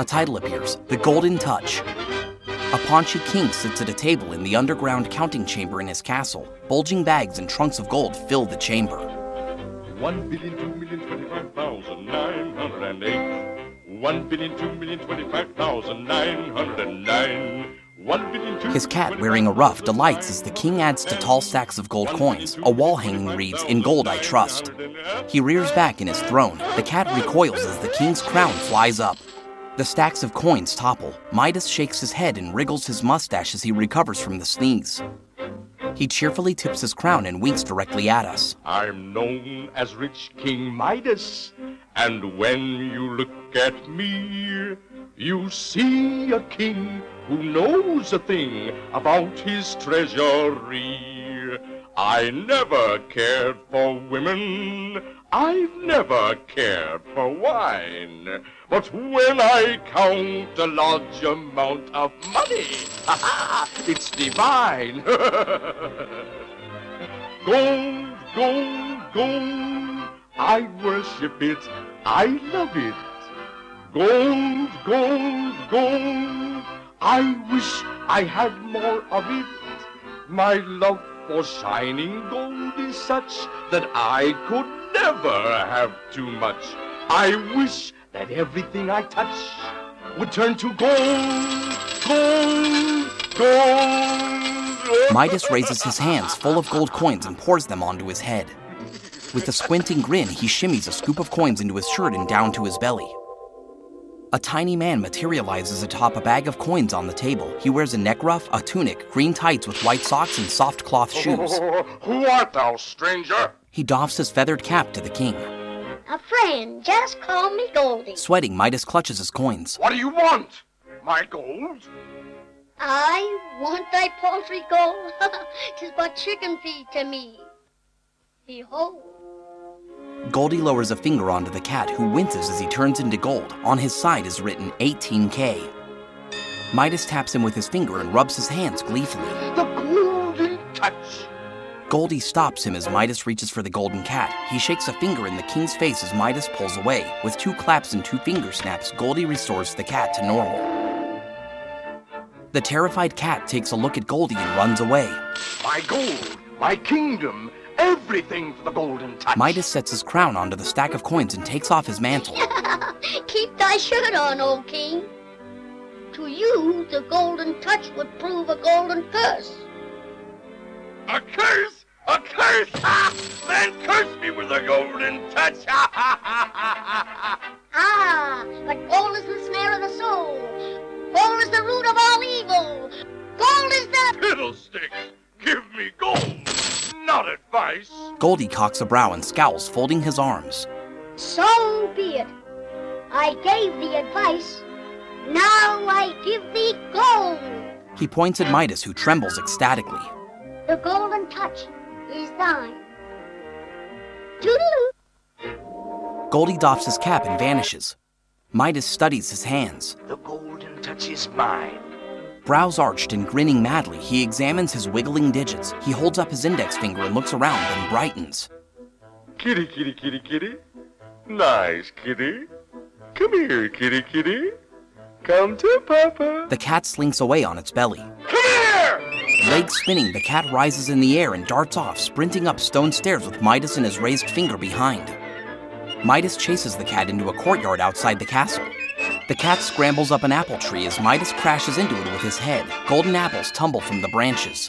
A title appears, The Golden Touch. A paunchy king sits at a table in the underground counting chamber in his castle. Bulging bags and trunks of gold fill the chamber. 1,2,025,908. 1,2,025,909. His cat, wearing a ruff, delights as the king adds to tall stacks of gold coins. A wall hanging reads, "In gold I trust." He rears back in his throne. The cat recoils as the king's crown flies up. The stacks of coins topple. Midas shakes his head and wriggles his mustache as he recovers from the sneeze. He cheerfully tips his crown and winks directly at us. I'm known as Rich King Midas, and when you look at me, you see a king who knows a thing about his treasury. I never cared for women, I've never cared for wine. But when I count a large amount of money, it's divine. Gold, gold, gold, I worship it, I love it. Gold, gold, gold, I wish I had more of it. My love for shining gold is such that I could never have too much. I wish that everything I touch would turn to gold, gold, gold. Midas raises his hands full of gold coins and pours them onto his head. With a squinting grin, he shimmies a scoop of coins into his shirt and down to his belly. A tiny man materializes atop a bag of coins on the table. He wears a neck ruff, a tunic, green tights with white socks, and soft cloth shoes. Who art thou, stranger? He doffs his feathered cap to the king. A friend, just call me Goldie. Sweating, Midas clutches his coins. What do you want? My gold? I want thy paltry gold. 'Tis but chicken feed to me. Behold. Goldie lowers a finger onto the cat, who winces as he turns into gold. On his side is written 18K. Midas taps him with his finger and rubs his hands gleefully. The golden touch. Goldie stops him as Midas reaches for the golden cat. He shakes a finger in the king's face as Midas pulls away. With 2 claps and 2 finger snaps, Goldie restores the cat to normal. The terrified cat takes a look at Goldie and runs away. My gold, my kingdom, everything for the golden touch. Midas sets his crown onto the stack of coins and takes off his mantle. Keep thy shirt on, O king. To you, the golden touch would prove a golden curse. A curse? A curse? Ha! Then curse me with a golden touch. Ah, but gold is the snare of the soul. Gold is the root of all evil. Gold is the... Fiddlesticks! Give me gold, not advice. Goldie cocks a brow and scowls, folding his arms. So be it. I gave thee advice. Now I give thee gold. He points at Midas, who trembles ecstatically. The golden touch is thine. Toodaloo. Goldie doffs his cap and vanishes. Midas studies his hands. The golden touch is mine. Brows arched and grinning madly, he examines his wiggling digits. He holds up his index finger and looks around, then brightens. Kitty, kitty, kitty, kitty. Nice kitty. Come here, kitty, kitty. Come to Papa. The cat slinks away on its belly. Come here! Legs spinning, the cat rises in the air and darts off, sprinting up stone stairs with Midas and his raised finger behind. Midas chases the cat into a courtyard outside the castle. The cat scrambles up an apple tree as Midas crashes into it with his head. Golden apples tumble from the branches.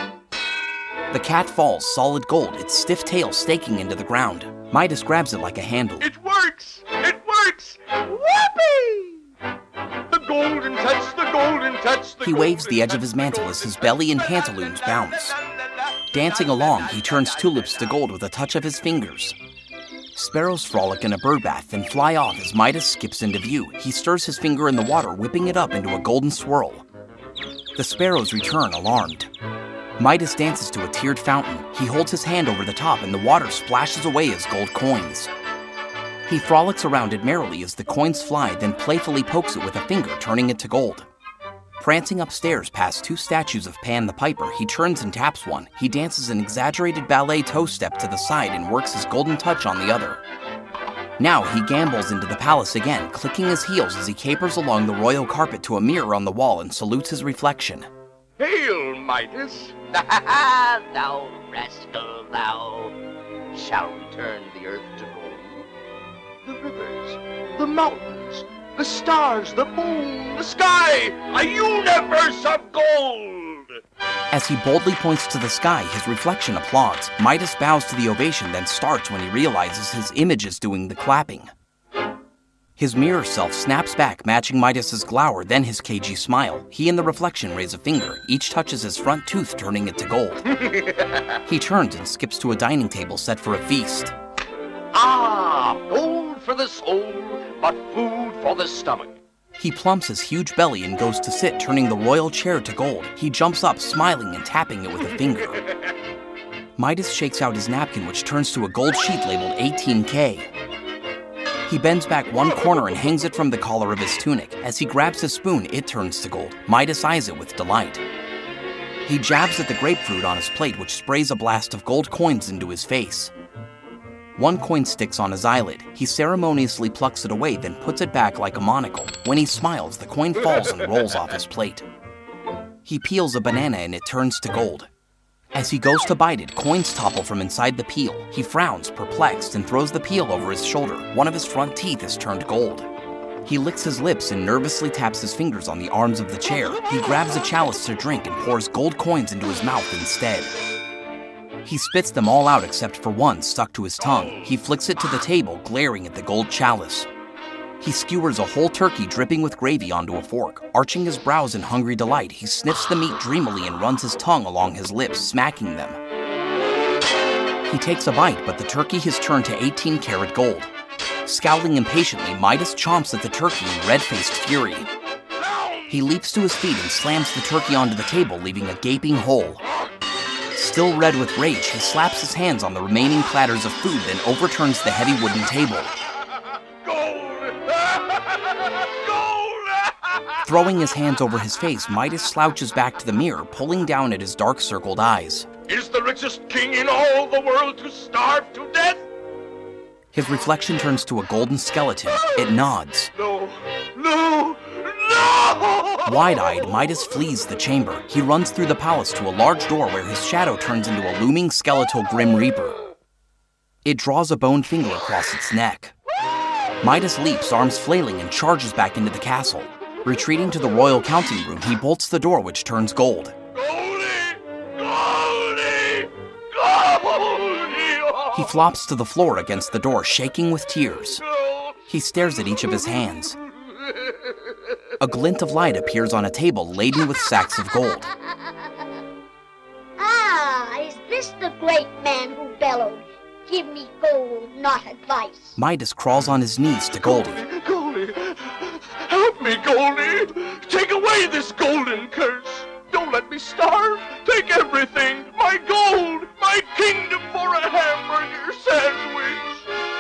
The cat falls, solid gold, its stiff tail staking into the ground. Midas grabs it like a handle. It works! It works! Whoopee! The golden touch, the golden touch, the He waves the edge of his mantle as his belly and pantaloons bounce. Dancing along, he turns tulips to gold with a touch of his fingers. Sparrows frolic in a birdbath, then fly off as Midas skips into view. He stirs his finger in the water, whipping it up into a golden swirl. The sparrows return, alarmed. Midas dances to a tiered fountain. He holds his hand over the top and the water splashes away as gold coins. He frolics around it merrily as the coins fly, then playfully pokes it with a finger, turning it to gold. Prancing upstairs past 2 statues of Pan the Piper, he turns and taps one. He dances an exaggerated ballet toe step to the side and works his golden touch on the other. Now he gambles into the palace again, clicking his heels as he capers along the royal carpet to a mirror on the wall and salutes his reflection. Hail, Midas! Thou rascal, thou shalt turn the earth to gold. The rivers, the mountains, the stars, the moon, the sky, a universe of gold! As he boldly points to the sky, his reflection applauds. Midas bows to the ovation, then starts when he realizes his image is doing the clapping. His mirror self snaps back, matching Midas's glower, then his cagey smile. He and the reflection raise a finger. Each touches his front tooth, turning it to gold. He turns and skips to a dining table set for a feast. Ah, gold for the soul, but food for the stomach. He plumps his huge belly and goes to sit, turning the royal chair to gold. He jumps up, smiling and tapping it with a finger. Midas shakes out his napkin, which turns to a gold sheet labeled 18K. He bends back one corner and hangs it from the collar of his tunic. As he grabs his spoon, it turns to gold. Midas eyes it with delight. He jabs at the grapefruit on his plate, which sprays a blast of gold coins into his face. One coin sticks on his eyelid. He ceremoniously plucks it away, then puts it back like a monocle. When he smiles, the coin falls and rolls off his plate. He peels a banana and it turns to gold. As he goes to bite it, coins topple from inside the peel. He frowns, perplexed, and throws the peel over his shoulder. One of his front teeth is turned gold. He licks his lips and nervously taps his fingers on the arms of the chair. He grabs a chalice to drink and pours gold coins into his mouth instead. He spits them all out except for one stuck to his tongue. He flicks it to the table, glaring at the gold chalice. He skewers a whole turkey dripping with gravy onto a fork. Arching his brows in hungry delight, he sniffs the meat dreamily and runs his tongue along his lips, smacking them. He takes a bite, but the turkey has turned to 18-karat gold. Scowling impatiently, Midas chomps at the turkey in red-faced fury. He leaps to his feet and slams the turkey onto the table, leaving a gaping hole. Still red with rage, he slaps his hands on the remaining platters of food, then overturns the heavy wooden table. Throwing his hands over his face, Midas slouches back to the mirror, pulling down at his dark-circled eyes. Is the richest king in all the world to starve to death? His reflection turns to a golden skeleton. It nods. No, no, no! Wide-eyed, Midas flees the chamber. He runs through the palace to a large door where his shadow turns into a looming skeletal Grim Reaper. It draws a bone finger across its neck. Midas leaps, arms flailing, and charges back into the castle. Retreating to the royal counting room, he bolts the door, which turns gold. Goldie! Goldie! Goldie! He flops to the floor against the door, shaking with tears. He stares at each of his hands. A glint of light appears on a table laden with sacks of gold. Ah, is this the great man who bellowed, "Give me gold, not advice"? Midas crawls on his knees to Goldie. Goldie! Help me, Goldie! Take away this golden curse! Don't let me starve! Take everything! My gold! My kingdom for a hamburger sandwich!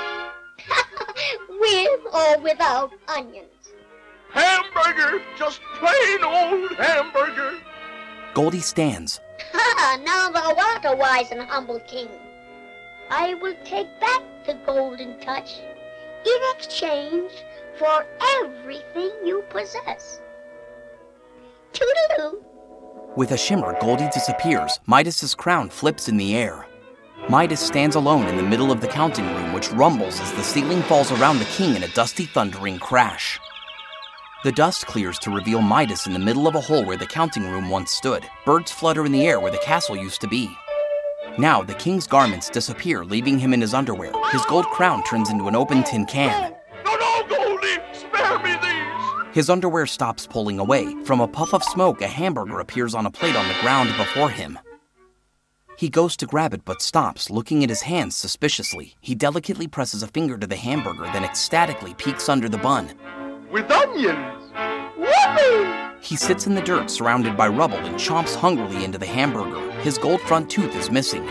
With or without onions? Hamburger! Just plain old hamburger! Goldie stands. Ha! Now thou art a wise and humble king. I will take back the golden touch in exchange for everything you possess. Toodaloo! With a shimmer, Goldie disappears. Midas's crown flips in the air. Midas stands alone in the middle of the counting room, which rumbles as the ceiling falls around the king in a dusty, thundering crash. The dust clears to reveal Midas in the middle of a hole where the counting room once stood. Birds flutter in the air where the castle used to be. Now, the king's garments disappear, leaving him in his underwear. His gold crown turns into an open tin can. No, Goldie! Spare me these! His underwear stops pulling away. From a puff of smoke, a hamburger appears on a plate on the ground before him. He goes to grab it but stops, looking at his hands suspiciously. He delicately presses a finger to the hamburger, then ecstatically peeks under the bun. With onions! Whoopee! He sits in the dirt, surrounded by rubble, and chomps hungrily into the hamburger. His gold front tooth is missing.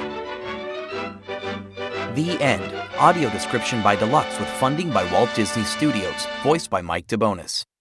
The end. Audio description by Deluxe with funding by Walt Disney Studios. Voiced by Mike DeBonis.